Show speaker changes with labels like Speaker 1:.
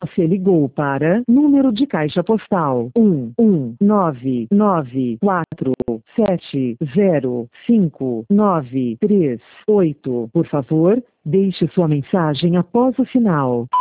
Speaker 1: Você ligou para número de caixa postal 11994705938. Por favor, deixe sua mensagem após o sinal.